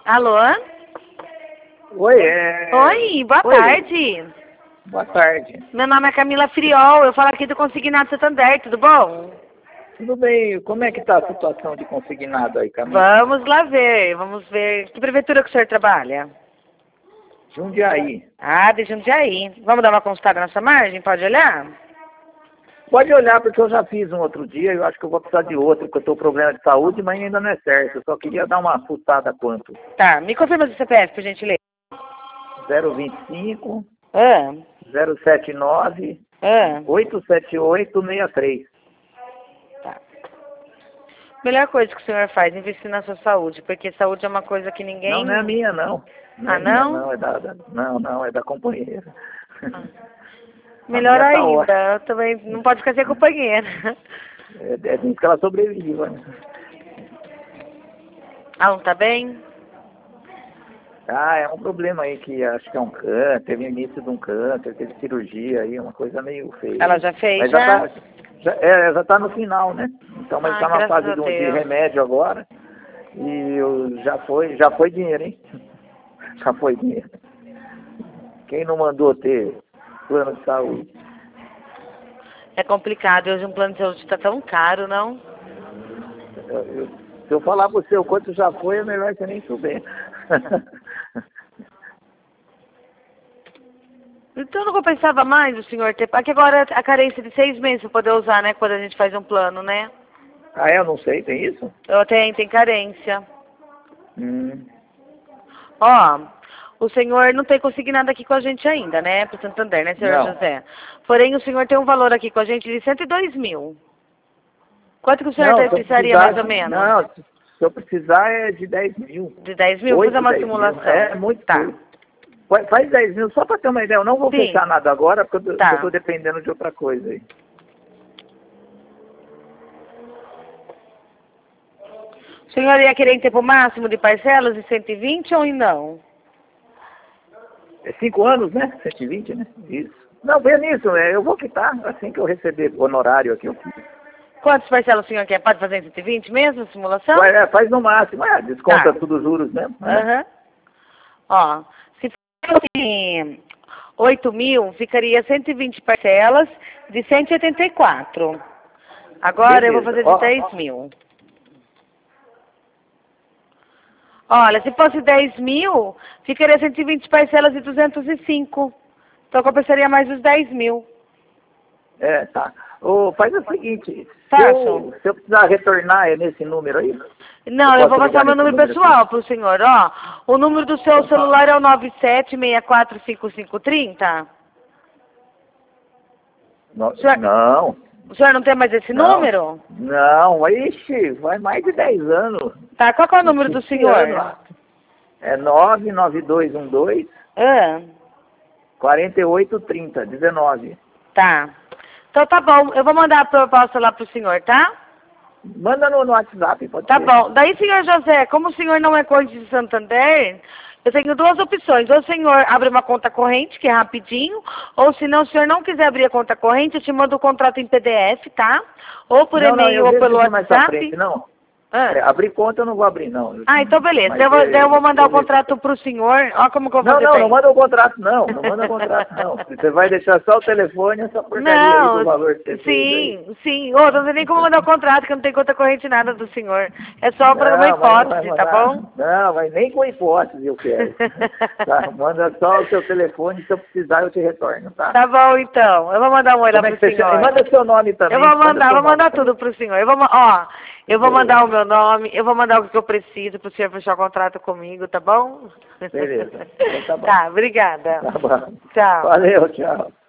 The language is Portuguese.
Alô? Oi, Oi, boa Oi. tarde. Boa tarde. Meu nome é Camila Friol, eu falo aqui do Consignado Santander, tudo bom? Tudo bem? Como é que tá a situação de consignado aí, Camila? Vamos lá ver, vamos ver. Que prefeitura que o senhor trabalha? Jundiaí. Ah, de Jundiaí. Vamos dar uma consultada na sua margem? Pode olhar? Pode olhar, porque eu já fiz um outro dia, eu acho que eu vou precisar de outro, porque eu tô com problema de saúde, mas ainda não é certo. Eu só queria dar uma fuçada quanto? Tá, me confirma o CPF, por gentileza. 025 Ah, 079 ah, 87863. tá. Melhor coisa que o senhor faz, investir na sua saúde, porque saúde é uma coisa que ninguém... Não é minha, não. Não Ah, é minha, não? não. Não, é da companheira. Ah. A Melhor minha tá ainda, ótima. eu também não pode ficar sem companheira. É disso que ela sobrevive, né? Ah, não tá bem? Ah, é um problema aí que acho que é um câncer, teve início de um câncer, teve cirurgia aí, uma coisa meio feia. Ela já fez, Mas já? já tá no final, né? Então, mas Ai, tá na graças fase a de Deus. remédio agora. E já foi dinheiro, hein? Já foi dinheiro. Quem não mandou ter plano de saúde? É complicado, hoje um plano de saúde tá tão caro, não? Se eu falar pro seu quanto já foi, é melhor você nem souber. Então não compensava mais o senhor ter... Aqui agora a carência de 6 meses pra poder usar, né? Quando a gente faz um plano, né? Ah, eu não sei, tem isso? Eu tem carência. Hum. Ó, o senhor não tem conseguido nada aqui com a gente ainda, né? Pro Santander, né, senhor Não. José? Porém, o senhor tem um valor aqui com a gente de 102 mil. Quanto que o senhor Não, se eu precisaria, precisar, mais ou menos? não, se eu precisar é de 10 mil. De 10 mil? Vou fazer 8, uma 10 mil. simulação. É muito Tá. pouco. Faz 10 mil, só para ter uma ideia. Eu não vou Sim. fechar nada agora, porque eu Tá. estou dependendo de outra coisa aí. O senhor ia querer ter o máximo de parcelas de 120 ou não? É 5 anos, né? 120, né? Isso. Não, vê nisso, eu vou quitar. Assim que eu receber honorário aqui, eu quito. Quantas parcelas o senhor quer? Pode fazer em 120 mesmo, simulação? Faz no máximo. Desconta Tá. tudo os juros mesmo. Né? Aham. Ó, se fosse 8 mil, ficaria 120 parcelas de 184. Agora eu vou Beleza. fazer de 10 mil. Olha, se fosse 10 mil, ficaria 120 parcelas de 205. Então compensaria mais os 10 mil. Tá. Faz o seguinte, Faço. se eu precisar retornar nesse número aí, Não, eu vou posso passar ligar meu nesse número número pessoal aqui? pro senhor, ó. O número do seu Então, celular é o 97645530? Não, O senhor, não, o senhor não tem mais esse não, número? não, ixi, vai mais de 10 anos. Tá, qual que é o número do 15 anos. senhor? É 99212 Ah, 4830, 19. tá. Então tá bom, eu vou mandar a proposta lá pro senhor, tá? Manda no WhatsApp, pode Tá ser. bom. Daí, senhor José, como o senhor não é corte de Santander, eu tenho duas opções. Ou o senhor abre uma conta corrente, que é rapidinho, ou se não, o senhor não quiser abrir a conta corrente, eu te mando o contrato em PDF, tá? Ou por Não, e-mail eu ou vejo pelo isso mais pra WhatsApp. frente, não. Ah. Abrir conta eu não vou abrir, não. Ah, então beleza. Mas Daí eu vou mandar o eu vejo. contrato pro senhor. Ó como que eu vou Não, fazer não bem. manda o contrato, não. Não manda o contrato, não. Você vai deixar só o telefone e essa porcaria aí do Não, valor que você fez aí. sim. Ô, não tem nem como mandar o contrato, que eu não tenho conta corrente nada do senhor. É só para uma Não, mas não vai hipótese, tá mandar. bom? Não, mas nem com hipótese eu quero. Tá, manda só o seu telefone, se eu precisar eu te retorno, tá? Tá bom, então. Eu vou mandar um oi lá Como é pro que você chama? E senhor. manda seu nome também. Eu vou Manda seu vou nome mandar também. tudo pro senhor. Eu vou mandar Beleza. o meu nome, eu vou mandar o que eu preciso pro senhor fechar o contrato comigo, tá bom? Beleza. Então tá bom. Tá, obrigada. Tá bom. Tchau. Valeu, tchau.